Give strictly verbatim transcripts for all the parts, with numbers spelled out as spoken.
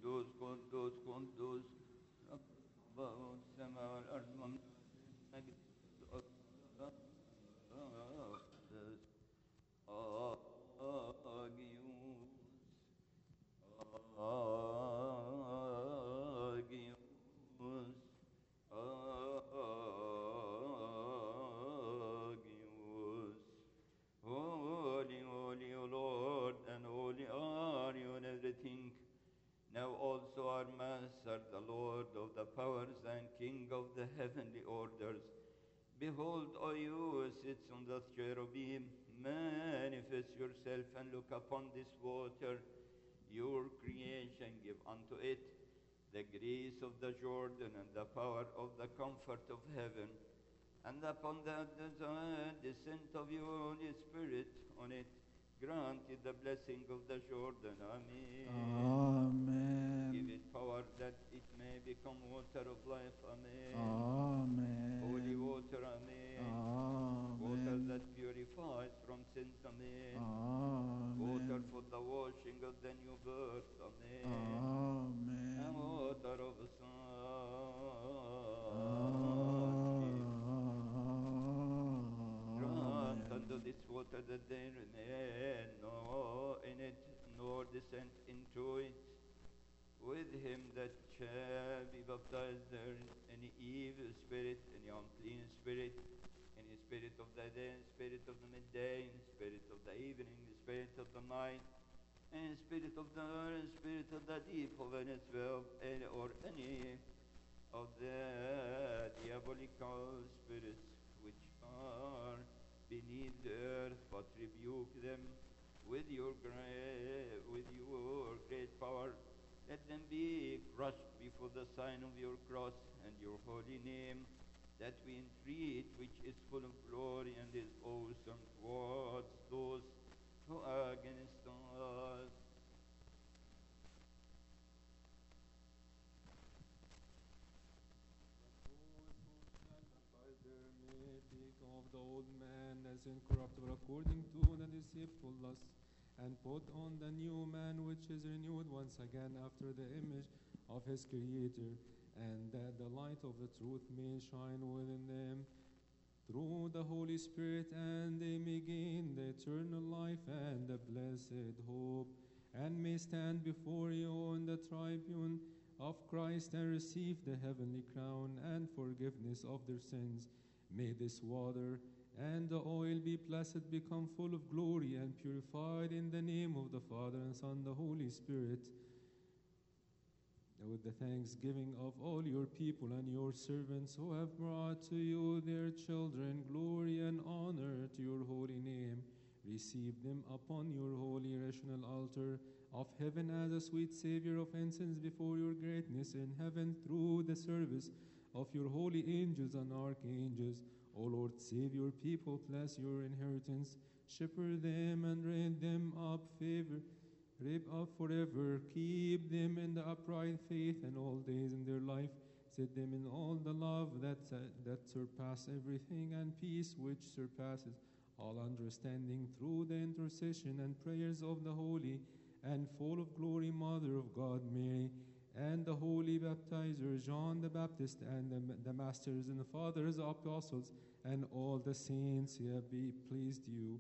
قدوس قدوس قدوس رب السماء والأرض مملكة القدس آجيوس آجيوس آجيوس Holy, holy, O Lord, and holy are you in everything. Now also our Master, the Lord of the powers and King of the heavenly orders, behold, O you sits on the cherubim, manifest yourself and look upon this water, your creation, give unto it the grace of the Jordan and the power of the comfort of heaven, and upon the descent of your Holy Spirit on it, granted the blessing of the Jordan. Amen. Give Amen. it power that it may become water of life. Amen. Amen. Holy water. Amen. Water Amen. that purifies from sins. Amen. Amen. Water for the washing of the new birth. Amen. Amen. And water of the sun. Grant unto this water that they remain no in it, nor descend into it. With him that shall be baptized there, any evil spirit, any unclean spirit, any spirit of the day, spirit of the midday, spirit of the evening, spirit of the night, and spirit of the spirit of the deep of any twelve, any, or any of the diabolical spirits which are beneath the earth, but rebuke them with your great, with your great power. Let them be crushed before the sign of your cross and your holy name, that we entreat, which is full of glory and is awesome towards those who are against us. Of the old man as incorruptible according to the deceitful lust, and put on the new man which is renewed once again after the image of his Creator, and that the light of the truth may shine within them through the Holy Spirit, and they may gain the eternal life and the blessed hope, and may stand before you in the tribune of Christ and receive the heavenly crown and forgiveness of their sins. May this water and the oil be blessed, become full of glory and purified in the name of the Father and Son, the Holy Spirit, with the thanksgiving of all your people and your servants who have brought to you their children, glory and honor to your holy name. Receive them upon your holy rational altar of heaven as a sweet Savior of incense before your greatness in heaven through the service of your holy angels and archangels. O Lord, save your people, bless your inheritance, shepherd them and raise them up, favor, raise up forever, keep them in the upright faith and all days in their life, set them in all the love that, uh, that surpass everything, and peace which surpasses all understanding, through the intercession and prayers of the holy and full of glory Mother of God, Mary, and the holy baptizer John the Baptist, and the, the masters and the fathers, apostles, and all the saints who have be pleased you.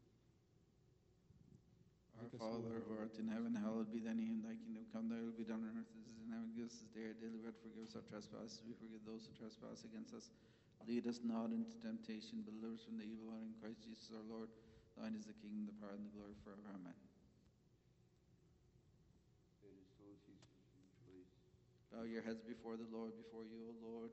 Our Make us Father, holy. who art in heaven, hallowed be thy name. Thy kingdom come, thy will be done on earth as it is in heaven. Give us this day our daily bread. Forgive us our trespasses. We forgive those who trespass against us. Lead us not into temptation, but deliver us from the evil one. In Christ Jesus our Lord, thine is the kingdom, the power, and the glory forever. Amen. Bow your heads before the Lord, before you, O Lord.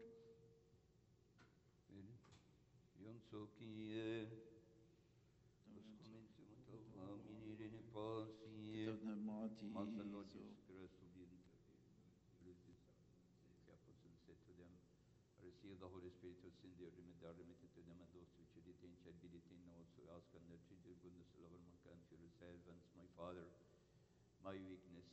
Receive the Holy Spirit of sin, they are remitted, are remitted to them, and those which you retain shall be retained. Also ask and that you do goodness, love, and mankind for your servants, my Father, my weakness,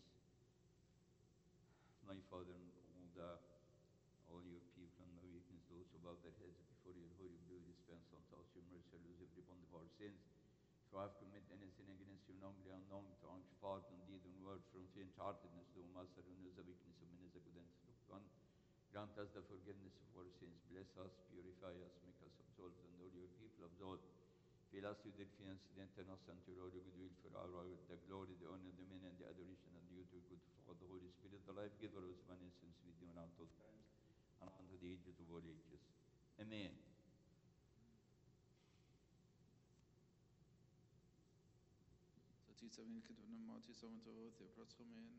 my Father, and all the all your people and my weakness, those who bow their heads before your holy blue dispense unto us your mercy, lose every bond of our sins. If I have committed any sin against you, knowingly or unknowingly, tongue, part, and deed, and word, from faint-heartedness, do Master, who knows the weakness of men is a good and true one. Grant us the forgiveness of our sins. Bless us, purify us, make us absolved, and all your people absolved. Fill us with your fiance, enter us unto your holy goodwill for our Lord, the glory, the honor, the dominion, and the adoration, and due to good for the Holy Spirit, the life giver, whose one essence with you now till times, and unto the ages of all ages. Amen. Så tid så vi kan du nå til som til å til prøve med.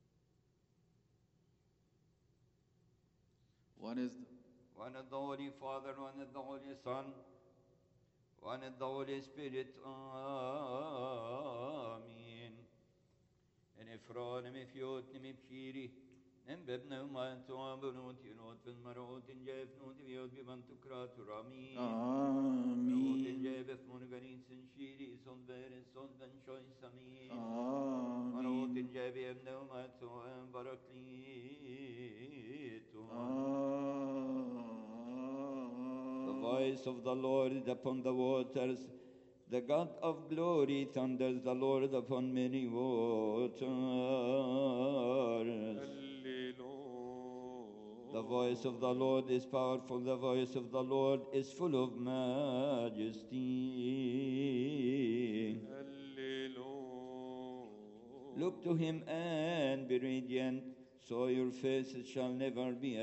One is the One is the Holy Father, one is the Holy Son, one is the Holy Spirit. Amen. En ifrån med fjot med pkiri, en bebna uman to abunot yunot vel marot in jef not viot bivant to kratur. Amen. Not in Amen. jef monogarin sin shiri son veres son ben choice. Amen. Marot in Amen. jef ebna uman to baraklitu. The voice of the Lord upon the waters, the God of glory thunders the Lord upon many waters. The voice of the Lord is powerful, the voice of the Lord is full of majesty. Look to him and be radiant, so your faces shall never be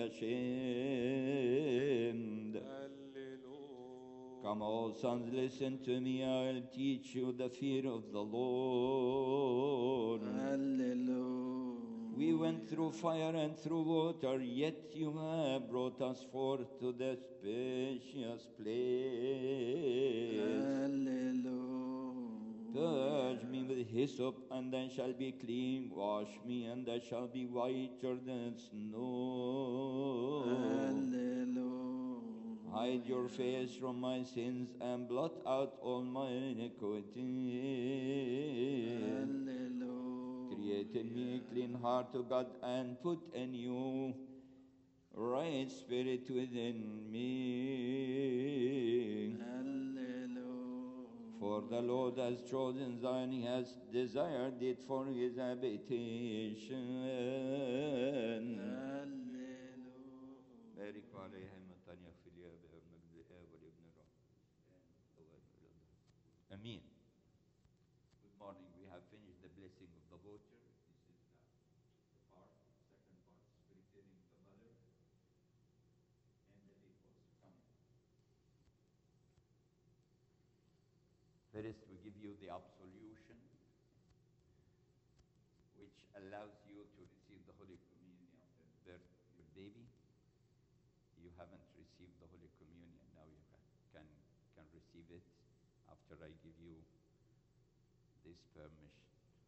ashamed. Come, all sons, listen to me. I'll teach you the fear of the Lord. Hallelujah. We went through fire and through water, yet you have brought us forth to the spacious place. Hallelujah. Purge me with hyssop, and I shall be clean. Wash me, and I shall be whiter than snow. Hallelujah. Hide your face from my sins and blot out all my iniquities. Hallelujah. Create in me a clean heart, O God, and put a new right spirit within me. Hallelujah. For the Lord has chosen Zion, he has desired it for his habitation. Hallelujah. بارك عليهم الثانية في الياب والمجد الآب والابن الروح. Amen. Good morning. We have finished the blessing of the water. This is the, the part. The second part is preparing the mother, and the day was coming. First, we give you the absolution, which allows you to receive the Holy Communion after the birth of your baby. You haven't received the Holy Communion. Now you can, can, can receive it after I give you this permission.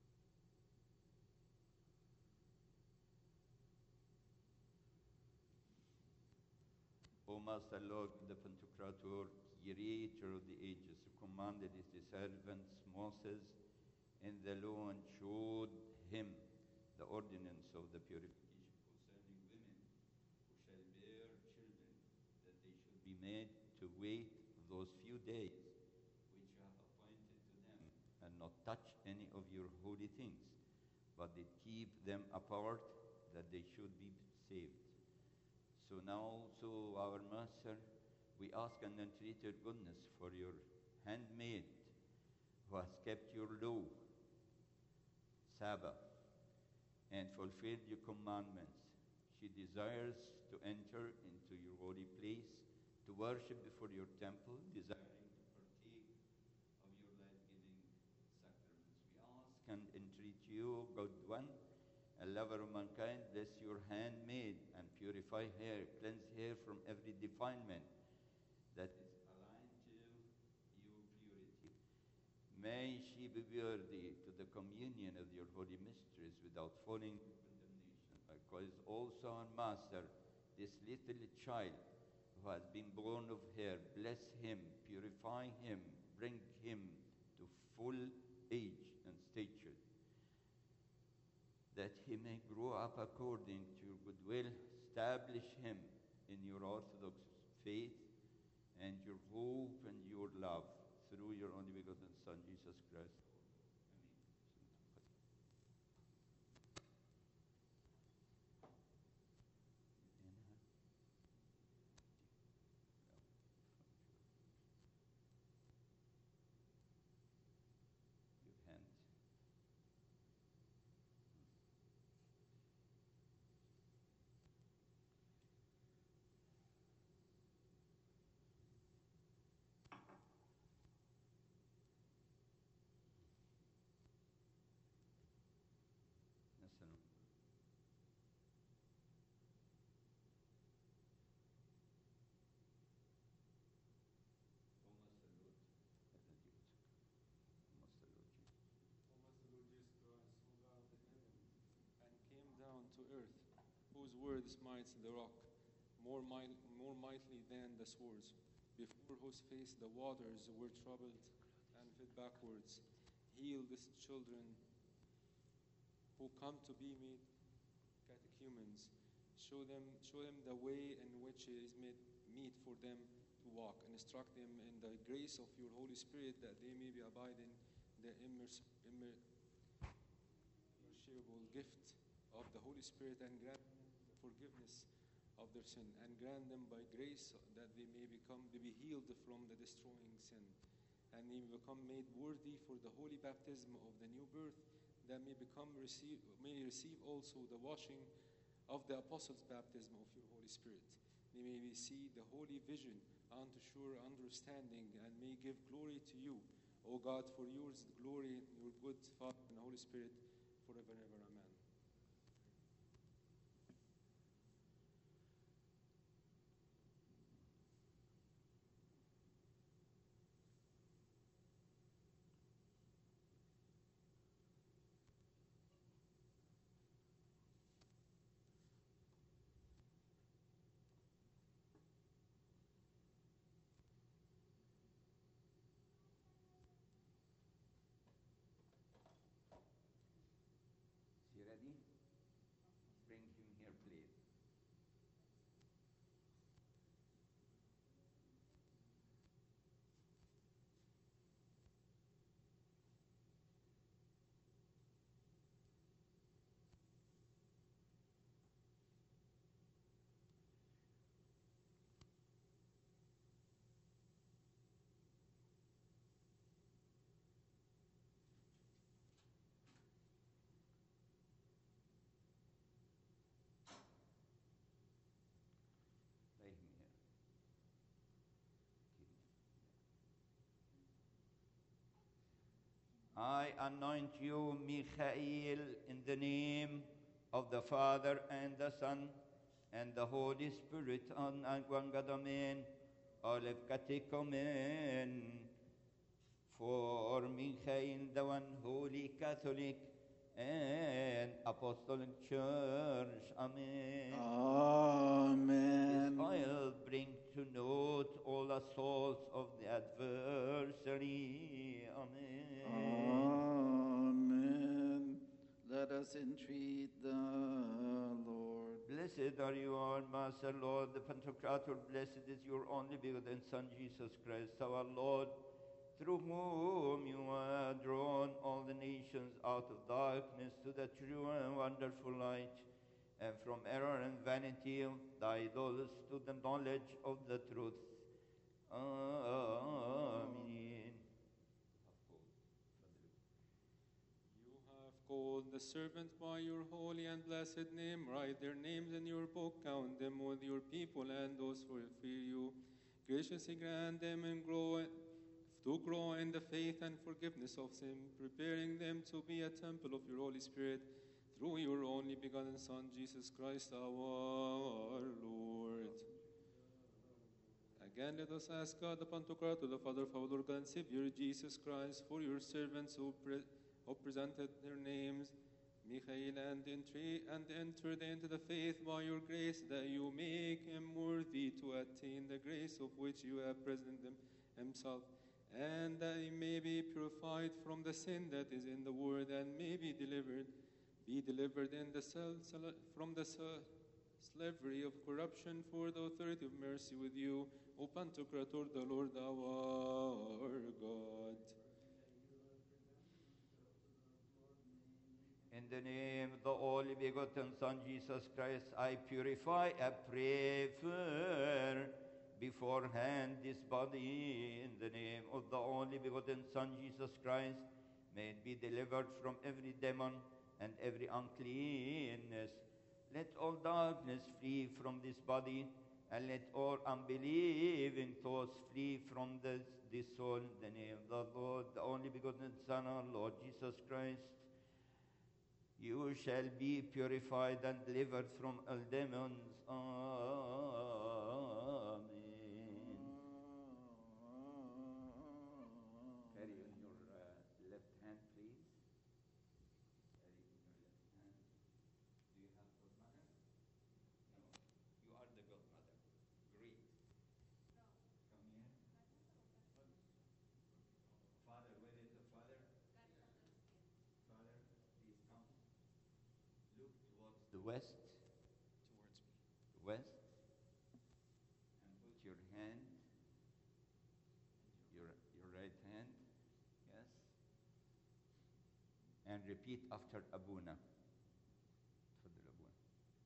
O Master Lord, the Pantocrator, Creator of the ages, who commanded his servants Moses in the law and showed him the ordinance of the purification concerning women who shall bear children, that they should be made to wait those few days which you have appointed to them, and not touch any of your holy things, but did keep them apart, that they should be saved. So now, also, our Master, we ask and entreat your goodness for your handmaid who has kept your law, Sabbath, and fulfilled your commandments. She desires to enter into your holy place, to worship before your temple, desiring to partake of your life-giving sacraments. We ask and entreat you, God one, a lover of mankind, bless your handmaid and purify her, cleanse her from every defilement that is aligned to your purity. May she be worthy to the communion of your holy mysteries without falling into condemnation. Because also our Master, this little child who has been born of her, bless him, purify him, bring him to full age and stature, that he may grow up according to your goodwill. Establish him in your orthodox faith and your hope and your love, through through your only begotten Son, Jesus Christ. Give hand. Listen. Thomas salute. Thomas salute you. Thomas, the Lord Jesus Christ, who got out of heaven and came down to earth, whose word smites the rock more, might, more mightily than the swords, before whose face the waters were troubled and fed backwards. Heal these children who come to be made catechumens. Show them, show them the way in which it is made meet for them to walk, and instruct them in the grace of your Holy Spirit, that they may be abiding the immers- immer- immeasurable gift of the Holy Spirit, and grant them the forgiveness of their sin, and grant them by grace that they may become to be healed from the destroying sin, and may become made worthy for the holy baptism of the new birth, that may become receive may receive also the washing of the apostles' baptism of your Holy Spirit. They may see the holy vision unto sure understanding, and may give glory to you, O God, for yours the glory, your good Father and Holy Spirit, forever and ever. Amen. Is he ready? Bring him here, please. Lay him here. Keep him. I anoint you, Michael, in the name of the Father and the Son and the Holy Spirit, on Angwangadamen, Olive Katikomen, for Michael, the one holy Catholic and Apostolic Church. Amen. Amen. This oil bring to note all the souls of the adversary. Amen. Amen. Let us entreat the Lord. Blessed are you, our Master, Lord, the Pantocrator. Blessed is your only begotten Son, Jesus Christ, our Lord, through whom you have drawn all the nations out of darkness to the true and wonderful light, and from error and vanity of the idols to the knowledge of the truth. Amen. You have called the servant by your holy and blessed name. Write their names in your book. Count them with your people and those who fear you. Graciously grant them and grow to grow in the faith and forgiveness of sin, preparing them to be a temple of your Holy Spirit, through your only begotten Son, Jesus Christ our Lord. Again, let us ask God, the Pantocrator, the Father of our Lord and Savior, Jesus Christ, for your servants who, pre- who presented their names, Michael, and, entry, and entered into the faith by your grace, that you make him worthy to attain the grace of which you have presented him himself, and that he may be purified from the sin that is in the world, and may be delivered, be delivered in the cell, from the cell, slavery of corruption for the authority of mercy with you, O Pantocrator, the Lord our God. In the name of the only begotten Son, Jesus Christ, I purify, I prefer beforehand this body. In the name of the only begotten Son, Jesus Christ, may it be delivered from every demon and every uncleanness. Let all darkness flee from this body, and let all unbelieving thoughts flee from this, this soul. In the name of the Lord, the only begotten Son, our Lord Jesus Christ, you shall be purified and delivered from all demons. Amen. Carry on your uh, left hand, please. Carry in your left hand. Do you have godmother? No. You are the godmother. Great. Come here. Father, where is the father? Father, please come. Look towards the west. Towards me. West. And put your hand, your, your right hand, yes. And repeat after Abuna. تفضل أبونا.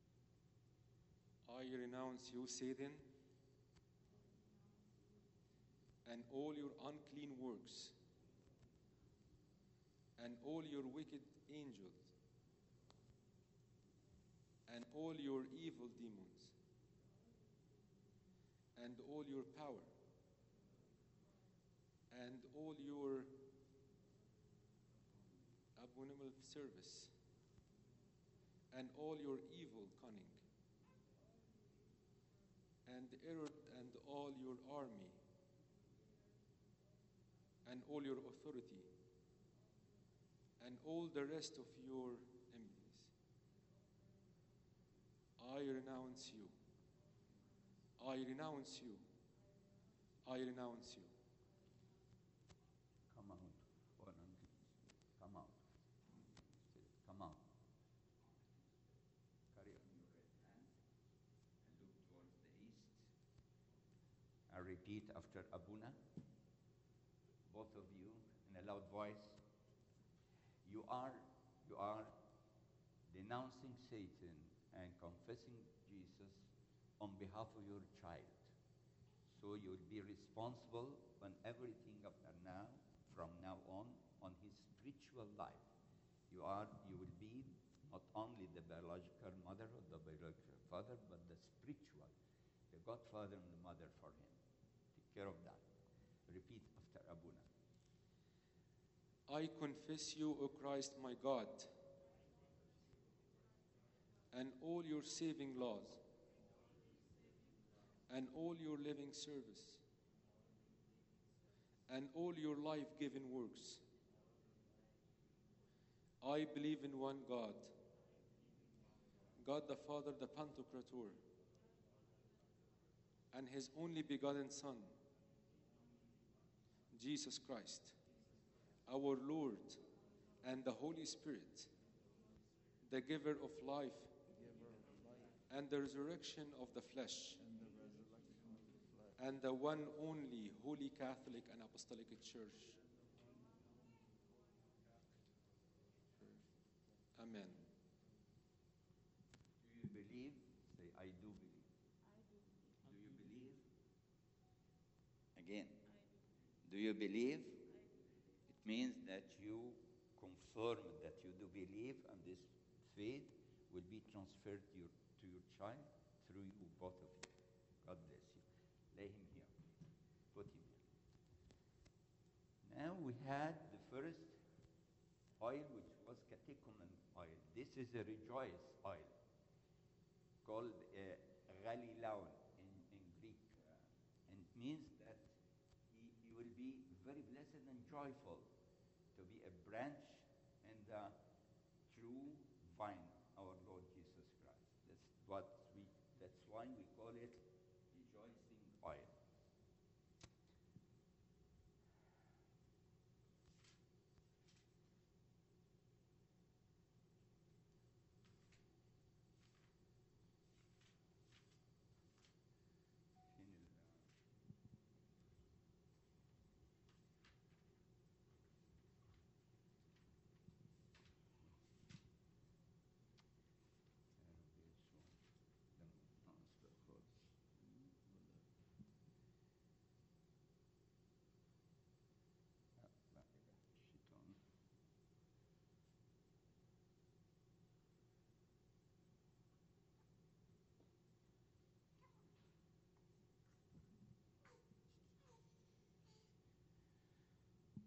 I renounce you, Satan, and all your unclean works, and all your wicked angels, and all your evil demons, and all your power, and all your abominable service, and all your evil cunning, and error, and all your army, and all your authority, and all the rest of your enemies. I renounce you. I renounce you. I renounce you. Come out. Oh, no. Come out. Come out. Carry on your right hand and look towards the east. And repeat after Abuna. Both of you in a loud voice. You are, you are denouncing Satan and confessing Jesus on behalf of your child. So you'll be responsible on everything after now, from now on, on his spiritual life. You are, you will be not only the biological mother or the biological father, but the spiritual, the godfather and the mother for him. Take care of that. Repeat after Abuna. I confess you, O Christ, my God, and all your saving laws, and all your living service, and all your life-giving works. I believe in one God, God the Father, the Pantocrator, and his only begotten Son, Jesus Christ, our Lord, and the Holy Spirit, the giver of life, and the resurrection of the flesh, and the one only Holy Catholic and Apostolic Church. Amen. Do you believe? Say, I do believe. Do you believe? Again. Do you believe? It means that you confirm that you do believe, and this faith will be transferred to your, to your child through you, both of you. God bless you. Lay him here. Put him here. Now we had the first oil, which was catechumen oil. This is a rejoice oil called uh, Galilaun in, in Greek. Uh, and it means that he, he will be very blessed and joyful to be a branch in the true vine, our Lord Jesus Christ. That's what we, that's why we call it rejoicing oil.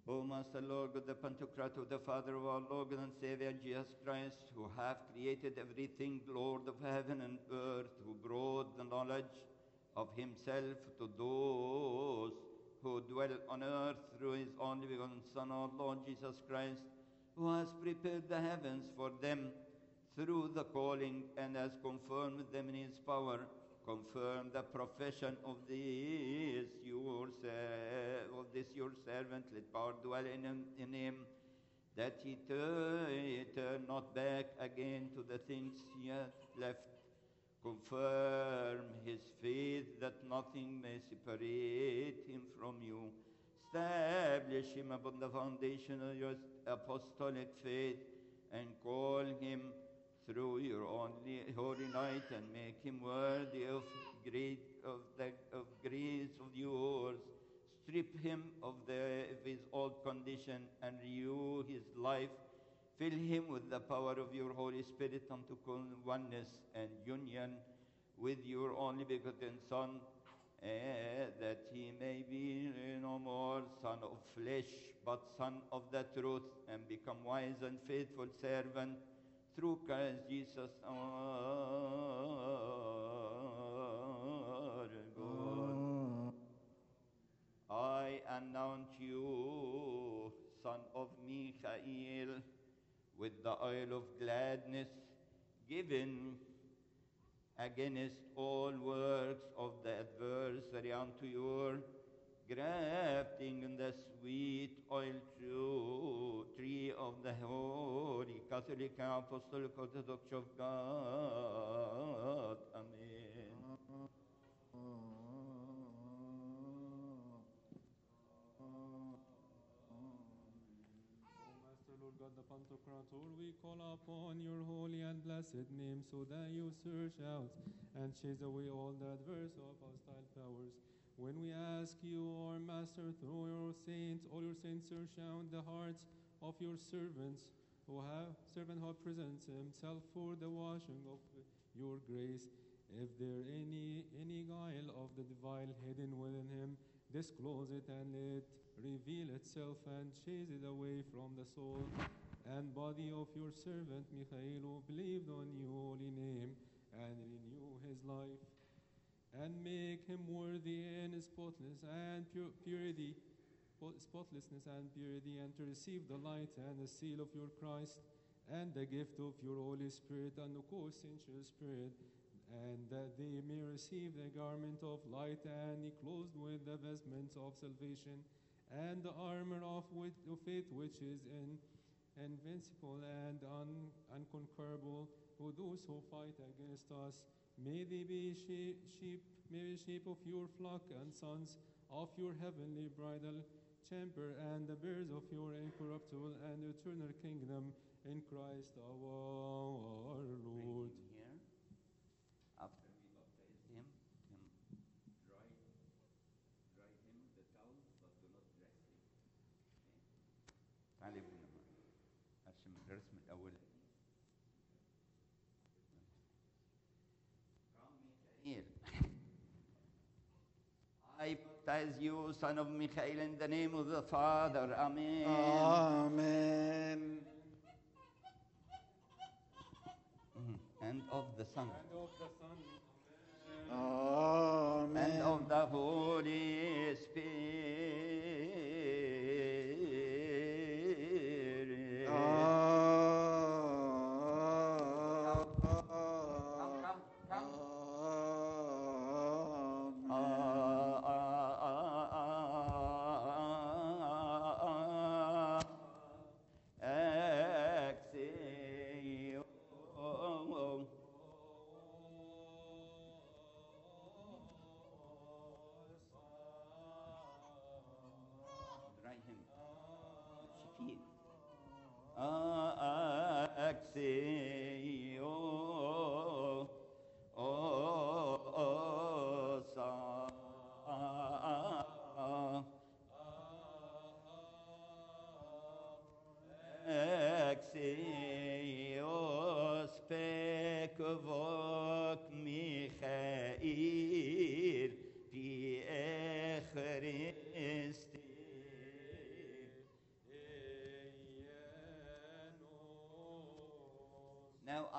O Master Lord, God the Pantocrator, the Father of our Lord and Savior Jesus Christ, who have created everything, Lord of heaven and earth, who brought the knowledge of himself to those who dwell on earth through his only begotten Son, our Lord Jesus Christ, who has prepared the heavens for them through the calling and has confirmed them in his power, confirm the profession of this your, ser- of this your servant, let power dwell in him, in him that he turn, he turn not back again to the things he hath left. Confirm his faith that nothing may separate him from you. Establish him upon the foundation of your apostolic faith and call him through your only holy light and make him worthy of great of the of grace of yours. Strip him of the of his old condition and renew his life. Fill him with the power of your Holy Spirit unto oneness and union with your only begotten Son, eh, that he may be no more son of flesh, but son of the truth, and become wise and faithful servant through Christ Jesus our God. I announce you, son of Michael, with the oil of gladness given against all works of the adversary unto your grafting in the sweet oil true tree of the Holy Catholic and Apostolic Orthodox of God. Amen. Master, Lord God, the Pantocrator, we call upon your holy and blessed name, so that you search out and chase away all the adverse of hostile powers. When we ask you, our Master, through your saints, all your saints, search out the hearts of your servants, who have servant who presents himself for the washing of your grace. If there any any guile of the devil hidden within him, disclose it and let reveal itself and chase it away from the soul and body of your servant Michael, who believed on your holy name, and renew his life, and make him worthy in spotless and pu- purity, spotlessness and purity, and to receive the light and the seal of your Christ, and the gift of your Holy Spirit and the co-essential Spirit, and that they may receive the garment of light and be clothed with the vestments of salvation and the armor of, wit- of faith, which is in, invincible and un- unconquerable, who those who fight against us, may they be sheep, sheep, may be sheep of your flock and sons of your heavenly bridal chamber, and the bears of your incorruptible and eternal kingdom in Christ our Lord. Waiting here. After we baptize him, him dry, dry him with the towel, but do not dress him. تعالي ابونا معي. ارسم الرسم الاول. Here. I baptize you, son of Michael, in the name of the Father. Amen. Amen. Mhm. And of the Son. And of the Son, Amen. And of the Holy Spirit. Come, come, come. Exhale.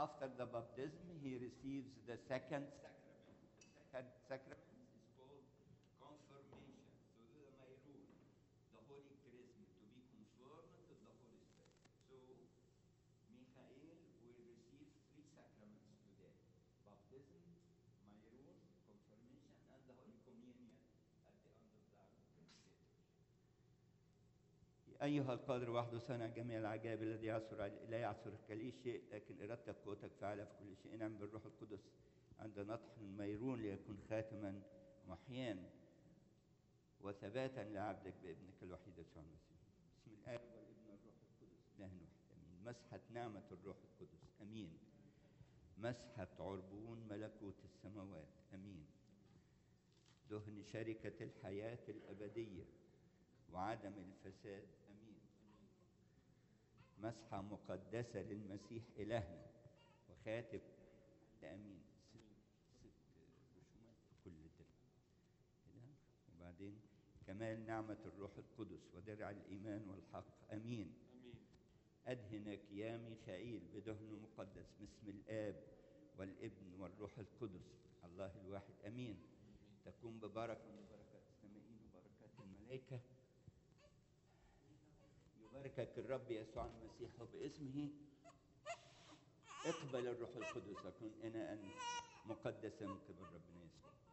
after the baptism, he receives the second sacrament. The second sacrament is called confirmation. So the Mayrun, the Holy Chrism, to be confirmed to the Holy Spirit. So Michael will receive three sacraments today: baptism, Mayrun, confirmation, and the Holy Communion at the end of the liturgy. أيها القادر وحده صانع جميع العجائب الذي يعثر لا يعثر كلي شيء، لكن إرادتك قوتك فعالة في كل شيء، نعم بالروح القدس عند نطح الميرون ليكون خاتما محيان وثباتا لعبدك بابنك الوحيد يسوع المسيح. بسم الآب والابن والروح القدس إله واحد آمين. مسحة نعمة الروح القدس آمين. مسحة عربون ملكوت السماوات آمين. دهن شركة الحياة الأبدية وعدم الفساد امين. مسحه مقدسه للمسيح الهنا وخاتم امين. ست ست رسومات في كل درع كده. وبعدين كمال نعمه الروح القدس ودرع الايمان والحق امين. ادهنك يا ميخائيل بدهن مقدس باسم الاب والابن والروح القدس الله الواحد امين. تكون ببركه من بركات السمائين وبركات الملائكه. يباركك الرب يسوع المسيح وباسمه اقبل الروح القدس، اكون انا ان مقدسا من قبل ربنا يسوع.